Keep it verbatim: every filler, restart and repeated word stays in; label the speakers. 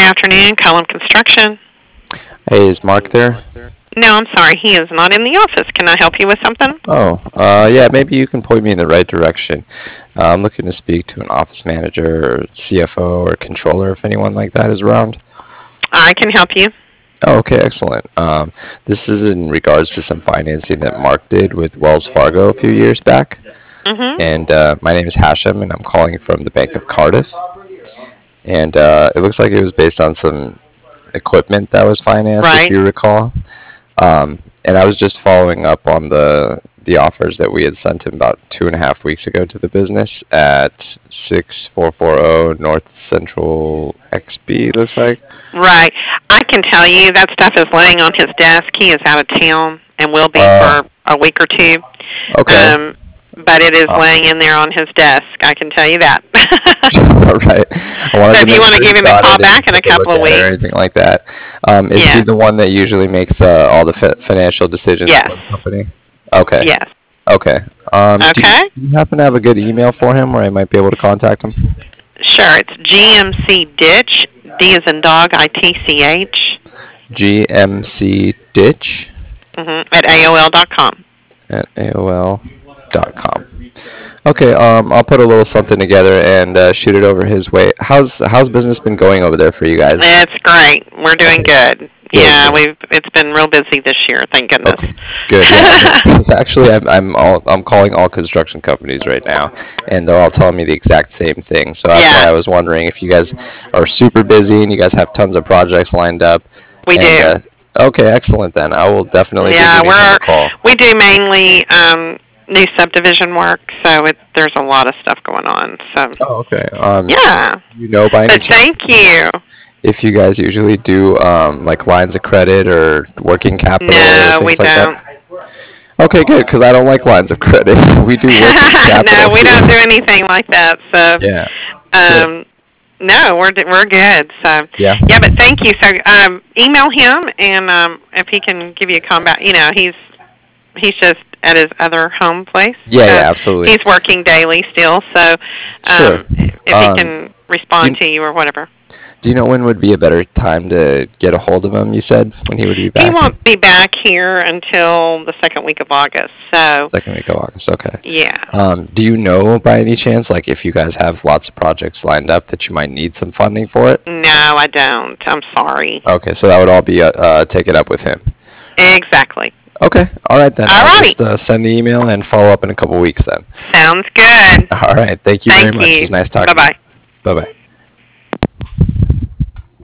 Speaker 1: afternoon, Cullum Construction.
Speaker 2: Hey, is Mark there?
Speaker 1: No, I'm sorry, he is not in the office. Can I help you with something?
Speaker 2: Oh, uh, yeah, maybe you can point me in the right direction. Uh, I'm looking to speak to an office manager, or C F O, or controller, if anyone like that is around.
Speaker 1: I can help you.
Speaker 2: Oh, okay, excellent. Um, this is in regards to some financing that Mark did with Wells Fargo a few years back.
Speaker 1: Mm-hmm.
Speaker 2: And uh, my name is Hashem, and I'm calling from the Bank of Cardiff. And uh, it looks like it was based on some equipment that was financed,
Speaker 1: Right.
Speaker 2: if you recall. Um, and I was just following up on the the offers that we had sent him about two and a half weeks ago to the business at six four four zero North Central X B, looks like.
Speaker 1: Right. I can tell you that stuff is laying on his desk. He is out of town and will be
Speaker 2: Uh,
Speaker 1: for a week or two.
Speaker 2: Okay.
Speaker 1: Um, but it is
Speaker 2: Uh,
Speaker 1: laying in there on his desk. I can tell you that.
Speaker 2: All right. I wanted
Speaker 1: So
Speaker 2: to
Speaker 1: if you
Speaker 2: make
Speaker 1: want to
Speaker 2: sure
Speaker 1: give him a
Speaker 2: got
Speaker 1: call
Speaker 2: it and
Speaker 1: back in a
Speaker 2: took look
Speaker 1: couple of
Speaker 2: at it or
Speaker 1: weeks.
Speaker 2: anything like that. Um, is he
Speaker 1: Yeah.
Speaker 2: the one that usually makes uh, all the fi- financial decisions
Speaker 1: Yes.
Speaker 2: for the company? Okay.
Speaker 1: Yes.
Speaker 2: Okay. Um, do, you,
Speaker 1: Okay.
Speaker 2: do you happen to have a good email for him where I might be able to contact him?
Speaker 1: Sure. It's G M C Ditch. D as in dog. I T C H.
Speaker 2: G M C Ditch
Speaker 1: Mm-hmm. At A O L dot com.
Speaker 2: at A O L dot com. Okay, um, I'll put a little something together and uh, shoot it over his way. How's how's business been going over there for you guys?
Speaker 1: It's great. We're doing
Speaker 2: Okay.
Speaker 1: good.
Speaker 2: Good,
Speaker 1: Yeah,
Speaker 2: good.
Speaker 1: we've it's been real busy this year. Thank goodness.
Speaker 2: Okay, good. Yeah, because actually, I'm I'm all I'm calling all construction companies right now, and they're all telling me the exact same thing. So that's
Speaker 1: Yeah.
Speaker 2: why I was wondering if you guys are super busy and you guys have tons of projects lined up.
Speaker 1: We
Speaker 2: And
Speaker 1: do.
Speaker 2: uh, okay, excellent then. I will definitely
Speaker 1: Yeah,
Speaker 2: be giving him
Speaker 1: we're
Speaker 2: a call.
Speaker 1: we do mainly um, new subdivision work, so it, there's a lot of stuff going on. So
Speaker 2: Oh, okay. Um,
Speaker 1: yeah,
Speaker 2: you know by any
Speaker 1: but
Speaker 2: chance
Speaker 1: thank you.
Speaker 2: if you guys usually do um, like lines of credit or working capital or
Speaker 1: No, we
Speaker 2: things like
Speaker 1: don't.
Speaker 2: that? Okay, good, because I don't like lines of credit. We do working capital
Speaker 1: No, we don't do
Speaker 2: here.
Speaker 1: anything like that. So
Speaker 2: Yeah, good.
Speaker 1: um, no, we're we're good. So
Speaker 2: Yeah.
Speaker 1: yeah, but thank you. So um, email him, and um, if he can give you a call back, you know, he's he's just at his other home place.
Speaker 2: Yeah,
Speaker 1: So
Speaker 2: yeah, absolutely.
Speaker 1: he's working daily still. So
Speaker 2: Sure.
Speaker 1: um, if he
Speaker 2: Um,
Speaker 1: can respond
Speaker 2: do,
Speaker 1: to you or whatever.
Speaker 2: do you know when would be a better time to get a hold of him? You said when he would be
Speaker 1: He
Speaker 2: back.
Speaker 1: won't be back here until the second week of August. So
Speaker 2: Second week of August. Okay.
Speaker 1: yeah.
Speaker 2: Um, do you know by any chance, like if you guys have lots of projects lined up that you might need some funding for it?
Speaker 1: No, I don't. I'm sorry.
Speaker 2: Okay, so that would all be uh, uh, taken up with him.
Speaker 1: Exactly.
Speaker 2: Okay, all right then.
Speaker 1: All
Speaker 2: I'll
Speaker 1: righty.
Speaker 2: just uh, send the email and follow up in a couple weeks then.
Speaker 1: Sounds good.
Speaker 2: All right, thank you
Speaker 1: Thank
Speaker 2: very much.
Speaker 1: you.
Speaker 2: It was nice talking.
Speaker 1: Bye-bye.
Speaker 2: Bye bye.